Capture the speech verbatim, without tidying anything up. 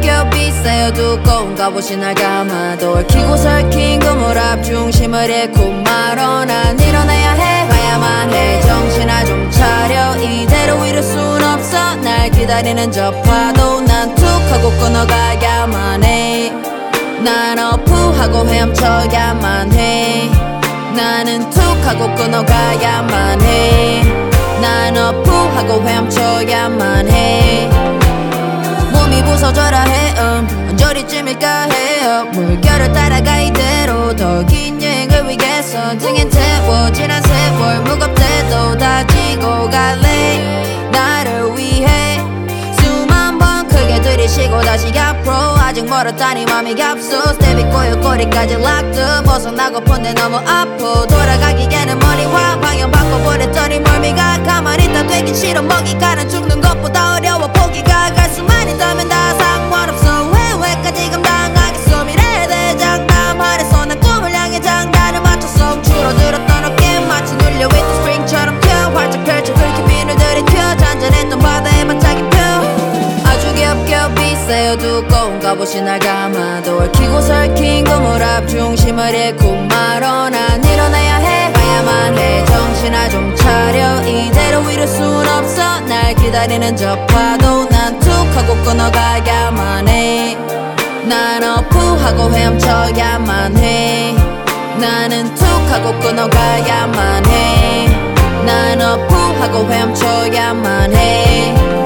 겹겹이 쌓여 두꺼운 갑옷이 날 감아도 얽히고 설킨 그물 앞 중심을 잃고 말어 난 일어나야 해 가야만 해 정신아 좀 차려 이대로 이럴 순 없어 날 기다리는 저 파도 난 툭 하고 끊어가야만 해 난 어프하고 헤엄쳐야만 해 나는 툭 하고 끊어가야만 해 난 어프하고 헤엄쳐야만 해 몸이 부서져라 해 음, 언저리쯤일까 해요 물결을 따라가 이대로 더 긴 여행을 위해서 등엔 태워 지난 세월 무겁대도 다지고 갈래 나를 위해 수만 번 크게 들이쉬고 다시 앞으로 아직 멀었다니 맘이 앞서 스텝이 꼬여 꼬리까지 locked up 벗어나고픈데 너무 아파 돌아가기에는 머리와 방향 바꿔버렸더니 멀미가 가만히 있다 되긴 싫어 먹이가는 죽는 것보다 어려워 포기가 갈 수만 있다면 다 상관없어 왜 왜까지 감당하겠어 미래에 장담하래서 난 꿈을 향해 장단을 맞췄어 줄어들었던 어깨 마치 눌려있던 스프링처럼 튀어 활짝 펼쳐 긁힌 비늘들이 튀어 잔잔했던 바다에 반짝이 펴 아주 겹겹이 쌓여 두꺼운 갑옷이 날 감아도 얽히고 설킨 그물 앞 중심을 잃고 말어 난 일어나야 해 가야만 해 정신아 좀 차려 이대로 이럴 순 없어 날 기다리는 저 파도 난 툭 하고 끊어가야만 해 난 어프하고 헤엄쳐야만 해 나는 툭 하고 끊어가야만 해 난 어프하고 헤엄쳐야만 해